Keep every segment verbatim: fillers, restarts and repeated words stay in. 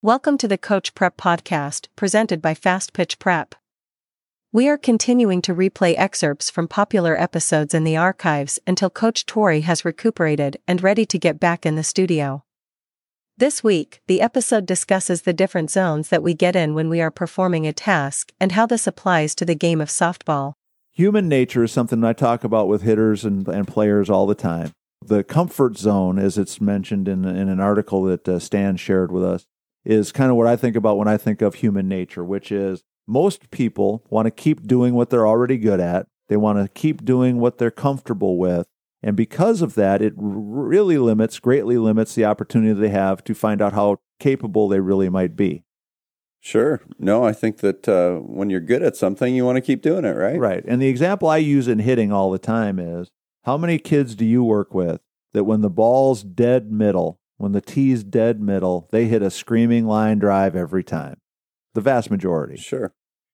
Welcome to the Coach Prep Podcast, presented by Fast Pitch Prep. We are continuing to replay excerpts from popular episodes in the archives until Coach Tori has recuperated and ready to get back in the studio. This week, the episode discusses the different zones that we get in when we are performing a task and how this applies to the game of softball. Human nature is something I talk about with hitters and, and players all the time. The comfort zone, as it's mentioned in, in an article that uh, Stan shared with us, is kind of what I think about when I think of human nature, which is most people want to keep doing what they're already good at. They want to keep doing what they're comfortable with. And because of that, it really limits, greatly limits the opportunity they have to find out how capable they really might be. Sure. No, I think that uh, when you're good at something, you want to keep doing it, right? Right. And the example I use in hitting all the time is, how many kids do you work with that when the ball's dead middle, when the tee's dead middle, they hit a screaming line drive every time? The vast majority. Sure.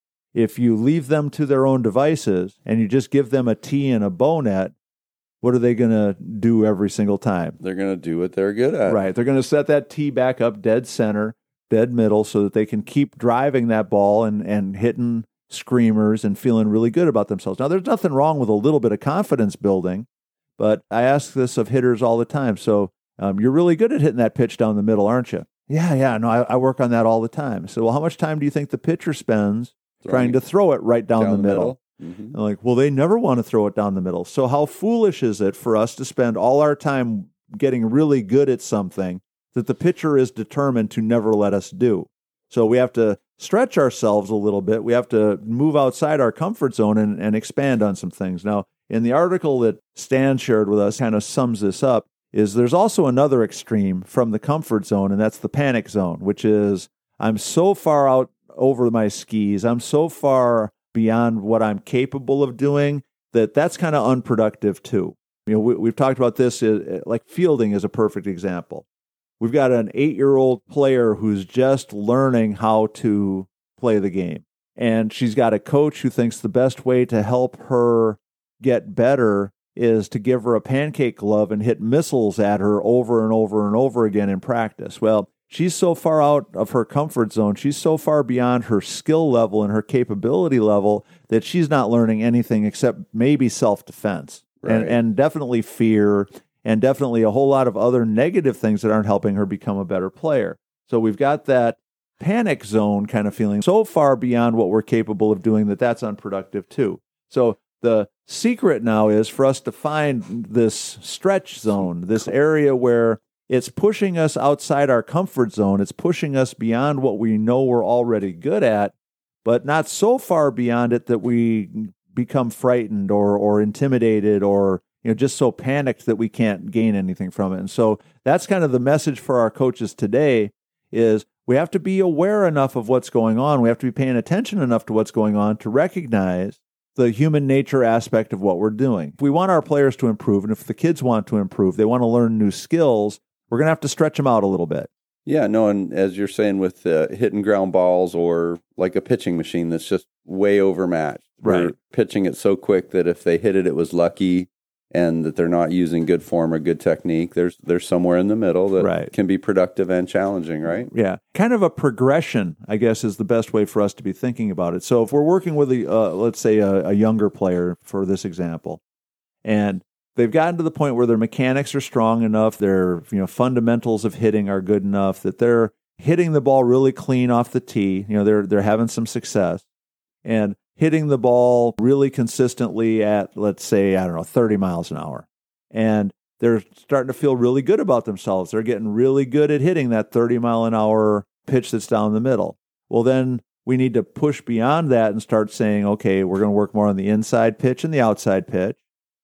If you leave them to their own devices and you just give them a tee and a bow net, what are they going to do every single time? They're going to do what they're good at. Right. They're going to set that tee back up dead center, dead middle, so that they can keep driving that ball and, and hitting screamers and feeling really good about themselves. Now, there's nothing wrong with a little bit of confidence building, but I ask this of hitters all the time. So um, you're really good at hitting that pitch down the middle, aren't you? Yeah, yeah. No, I, I work on that all the time. So, well, how much time do you think the pitcher spends Throwing trying to throw it right down, down the, the middle? middle? Mm-hmm. Like, well, they never want to throw it down the middle. So how foolish is it for us to spend all our time getting really good at something that the pitcher is determined to never let us do? So we have to stretch ourselves a little bit. We have to move outside our comfort zone and, and expand on some things. Now, in the article that Stan shared with us kind of sums this up, is there's also another extreme from the comfort zone, and that's the panic zone, which is I'm so far out over my skis, I'm so far beyond what I'm capable of doing that that's kind of unproductive too. You know, we, we've talked about this, uh, like fielding is a perfect example. We've got an eight-year-old player who's just learning how to play the game, and she's got a coach who thinks the best way to help her get better is to give her a pancake glove and hit missiles at her over and over and over again in practice. Well, she's so far out of her comfort zone, she's so far beyond her skill level and her capability level that she's not learning anything except maybe self-defense right. and, and definitely fear and definitely a whole lot of other negative things that aren't helping her become a better player. So we've got that panic zone kind of feeling so far beyond what we're capable of doing that that's unproductive too. So the secret now is for us to find this stretch zone, this area where it's pushing us outside our comfort zone. It's pushing us beyond what we know we're already good at, but not so far beyond it that we become frightened or or intimidated or you know just so panicked that we can't gain anything from it. And so that's kind of the message for our coaches today is we have to be aware enough of what's going on. We have to be paying attention enough to what's going on to recognize the human nature aspect of what we're doing. If we want our players to improve, and if the kids want to improve, they want to learn new skills, we're going to have to stretch them out a little bit. Yeah, no, and as you're saying with uh, hitting ground balls or like a pitching machine that's just way overmatched. Right. We're pitching it so quick that if they hit it, it was lucky, and that they're not using good form or good technique. There's there's somewhere in the middle that right. can be productive and challenging, right? Yeah. Kind of a progression, I guess, is the best way for us to be thinking about it. So if we're working with, a uh, let's say, a, a younger player, for this example, and they've gotten to the point where their mechanics are strong enough, their you know fundamentals of hitting are good enough that they're hitting the ball really clean off the tee. You know, they're they're having some success. And hitting the ball really consistently at, let's say, I don't know, thirty miles an hour. And they're starting to feel really good about themselves. They're getting really good at hitting that thirty mile an hour pitch that's down the middle. Well, then we need to push beyond that and start saying, okay, we're going to work more on the inside pitch and the outside pitch.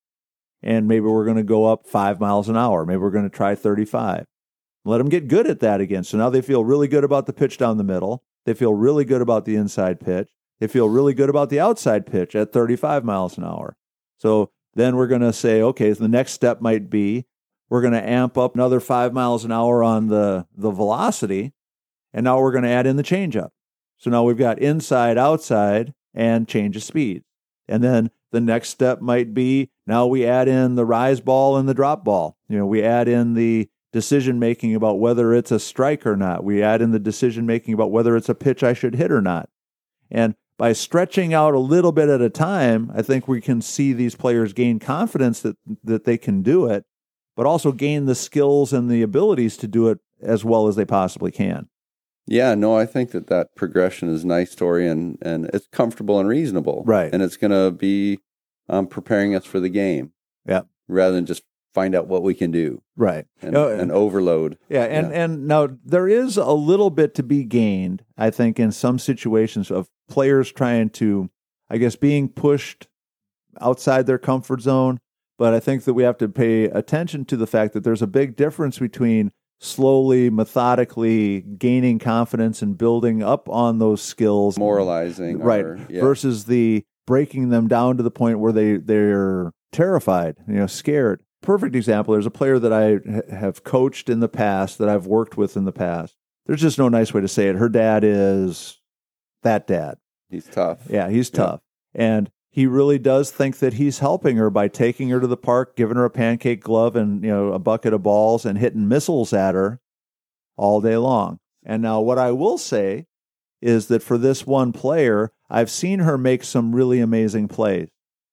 And maybe we're going to go up five miles an hour. Maybe we're going to try thirty-five. Let them get good at that again. So now they feel really good about the pitch down the middle. They feel really good about the inside pitch. They feel really good about the outside pitch at thirty-five miles an hour. So then we're going to say, okay, the next step might be we're going to amp up another five miles an hour on the, the velocity, and now we're going to add in the changeup. So now we've got inside, outside, and change of speed. And then the next step might be now we add in the rise ball and the drop ball. You know, we add in the decision making about whether it's a strike or not. We add in the decision making about whether it's a pitch I should hit or not. And by stretching out a little bit at a time, I think we can see these players gain confidence that that they can do it, but also gain the skills and the abilities to do it as well as they possibly can. Yeah, no, I think that that progression is nice, Tori, and, and it's comfortable and reasonable. Right. And it's going to be um, preparing us for the game. Yeah. Rather than just find out what we can do. Right. And, uh, and overload. Yeah, and, yeah. and now there is a little bit to be gained, I think, in some situations of players trying to, I guess, being pushed outside their comfort zone. But I think that we have to pay attention to the fact that there's a big difference between slowly, methodically gaining confidence and building up on those skills. Moralizing. Right. Or, yeah. Versus the breaking them down to the point where they, they're terrified, you know, scared. Perfect example, there's a player that I ha- have coached in the past, that I've worked with in the past. There's just no nice way to say it. Her dad is that dad. He's tough. Yeah, he's tough. Yeah. And he really does think that he's helping her by taking her to the park, giving her a pancake glove and, you know, a bucket of balls and hitting missiles at her all day long. And now what I will say is that for this one player, I've seen her make some really amazing plays.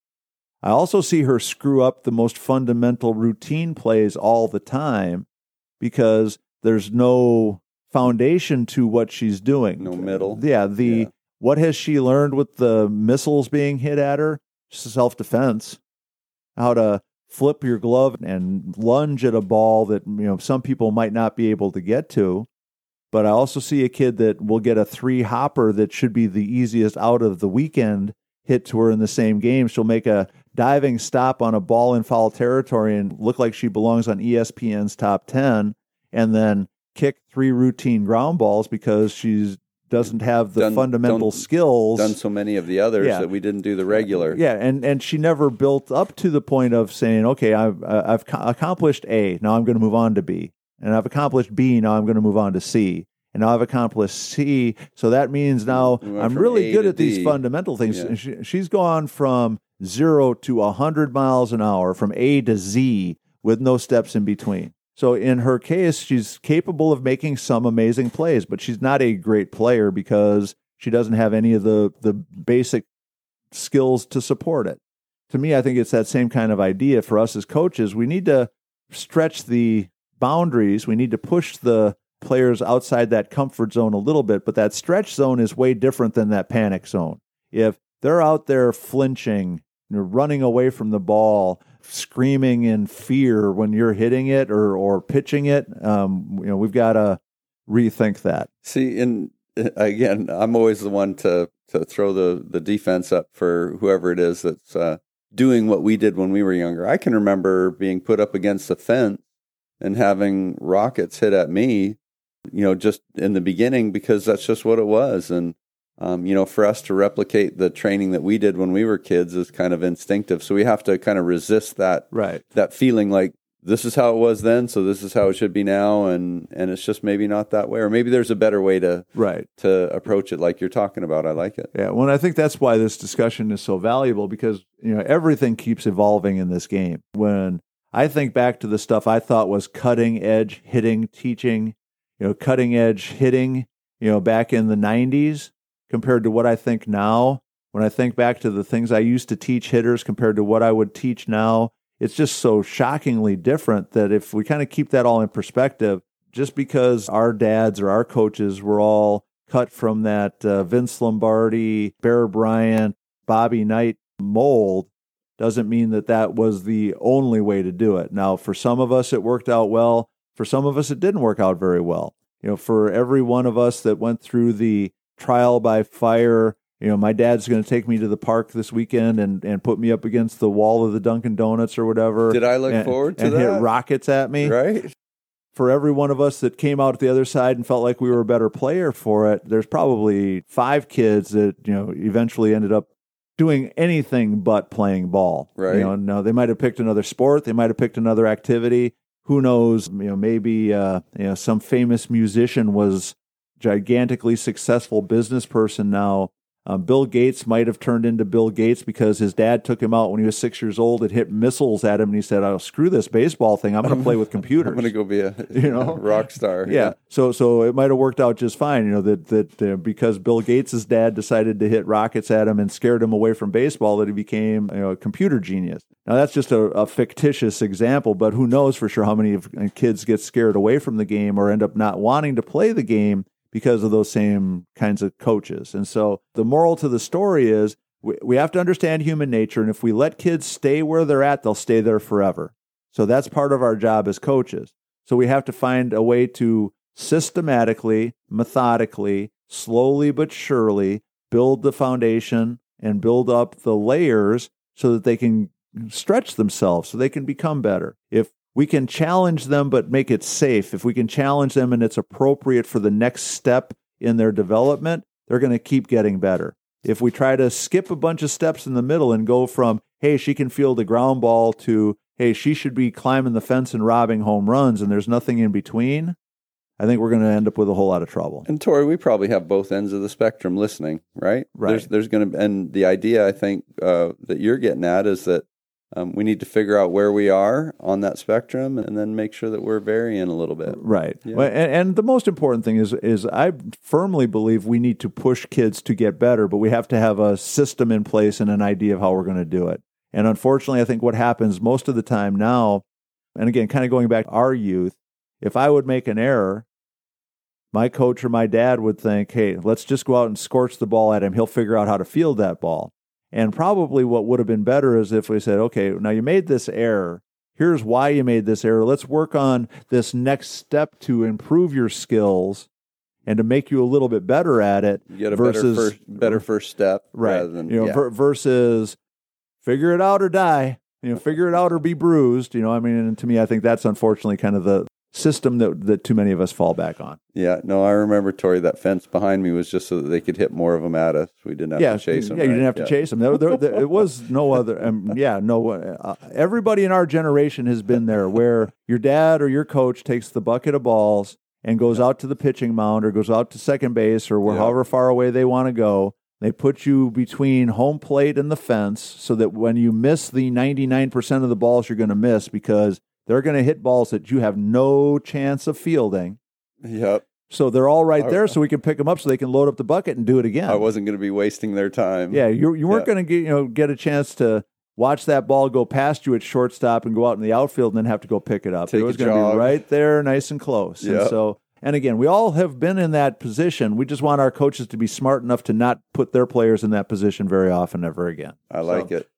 I also see her screw up the most fundamental routine plays all the time because there's no foundation to what she's doing. No middle. Yeah, the yeah. What has she learned with the missiles being hit at her? Self-defense. How to flip your glove and lunge at a ball that, you know, some people might not be able to get to. But I also see a kid that will get a three hopper that should be the easiest out of the weekend hit to her in the same game. She'll make a diving stop on a ball in foul territory and look like she belongs on E S P N's top ten, and then kick three routine ground balls because she's doesn't have the done, fundamental skills. Done so many of the others yeah. that we didn't do the regular. Yeah, and, and she never built up to the point of saying, okay, I've I've accomplished A, now I'm going to move on to B. And I've accomplished B, now I'm going to move on to C. And now I've accomplished C, so that means now we I'm really A good at D. These fundamental things. Yeah. She, she's gone from zero to one hundred miles an hour, from A to Z, with no steps in between. So in her case, she's capable of making some amazing plays, but she's not a great player because she doesn't have any of the, the basic skills to support it. To me, I think it's that same kind of idea for us as coaches. We need to stretch the boundaries. We need to push the players outside that comfort zone a little bit, but that stretch zone is way different than that panic zone. If they're out there flinching, you know, running away from the ball, screaming in fear when you're hitting it or or pitching it, um, you know, we've got to rethink that. See, and again, I'm always the one to to throw the the defense up for whoever it is that's uh, doing what we did when we were younger. I can remember being put up against the fence and having rockets hit at me, you know, just in the beginning, because that's just what it was. And, um, you know, for us to replicate the training that we did when we were kids is kind of instinctive. So we have to kind of resist that, right. that feeling like this is how it was then, so this is how it should be now. And, and it's just maybe not that way, or maybe there's a better way to, right. to approach it like you're talking about. I like it. Yeah. Well, I think that's why this discussion is so valuable, because, you know, everything keeps evolving in this game. When I think back to the stuff I thought was cutting edge hitting, teaching, you know, cutting edge hitting, you know, back in the nineties compared to what I think now. When I think back to the things I used to teach hitters compared to what I would teach now, it's just so shockingly different that if we kind of keep that all in perspective, just because our dads or our coaches were all cut from that uh, Vince Lombardi, Bear Bryant, Bobby Knight mold, doesn't mean that that was the only way to do it. Now, for some of us, it worked out well. For some of us, it didn't work out very well. You know, for every one of us that went through the trial by fire, you know, my dad's going to take me to the park this weekend and, and put me up against the wall of the Dunkin' Donuts or whatever. Did I look and, forward to and that? And hit rockets at me. Right. For every one of us that came out the other side and felt like we were a better player for it, there's probably five kids that, you know, eventually ended up doing anything but playing ball. Right. You know, no, they might have picked another sport. They might have picked another activity. Who knows? You know, maybe uh, you know, some famous musician was gigantically successful business person now, Um, Bill Gates might have turned into Bill Gates because his dad took him out when he was six years old and hit missiles at him, and he said, "Oh, screw this baseball thing. I'm going to play with computers. I'm going to go be a you know a rock star." Yeah. yeah. So so it might have worked out just fine. You know that that uh, because Bill Gates' dad decided to hit rockets at him and scared him away from baseball, that he became you know a computer genius. Now that's just a, a fictitious example, but who knows for sure how many of, uh, kids get scared away from the game or end up not wanting to play the game because of those same kinds of coaches. And so the moral to the story is we, we have to understand human nature, and if we let kids stay where they're at, they'll stay there forever. So that's part of our job as coaches. So we have to find a way to systematically, methodically, slowly but surely build the foundation and build up the layers so that they can stretch themselves, so they can become better. If we can challenge them but make it safe, if we can challenge them and it's appropriate for the next step in their development, they're going to keep getting better. If we try to skip a bunch of steps in the middle and go from, hey, she can field a ground ball to, hey, she should be climbing the fence and robbing home runs, and there's nothing in between, I think we're going to end up with a whole lot of trouble. And Tori, we probably have both ends of the spectrum listening, right? Right. There's, there's going to, and the idea I think uh, that you're getting at is that um, we need to figure out where we are on that spectrum, and then make sure that we're varying a little bit. Right. Yeah. Well, and, and the most important thing is, is I firmly believe we need to push kids to get better, but we have to have a system in place and an idea of how we're going to do it. And unfortunately, I think what happens most of the time now, and again, kind of going back to our youth, if I would make an error, my coach or my dad would think, hey, let's just go out and scorch the ball at him. He'll figure out how to field that ball. And probably what would have been better is if we said, okay, now you made this error. Here's why you made this error. Let's work on this next step to improve your skills and to make you a little bit better at it. You get a versus, better, first, better first step. Right. Rather than, you know, yeah. ver- versus figure it out or die. You know, figure it out or be bruised. You know, I mean, and to me, I think that's unfortunately kind of the system that that too many of us fall back on. Yeah, no, I remember, Tori, that fence behind me was just so that they could hit more of them at us. We didn't have yeah, to chase them. Yeah, you right? didn't have to yeah. chase them. There, there, there, it was no other. Um, yeah, no. Uh, everybody in our generation has been there, where your dad or your coach takes the bucket of balls and goes out to the pitching mound or goes out to second base or where, yeah. however far away they want to go. They put you between home plate and the fence so that when you miss the ninety-nine percent of the balls you're going to miss, because they're going to hit balls that you have no chance of fielding. Yep. So they're all right there, so we can pick them up so they can load up the bucket and do it again. I wasn't going to be wasting their time. Yeah, you you weren't Yeah. going to get you know get a chance to watch that ball go past you at shortstop and go out in the outfield and then have to go pick it up. Take it was a going to jog. be right there, nice and close. Yep. And so, and again, we all have been in that position. We just want our coaches to be smart enough to not put their players in that position very often ever again. I like So, it.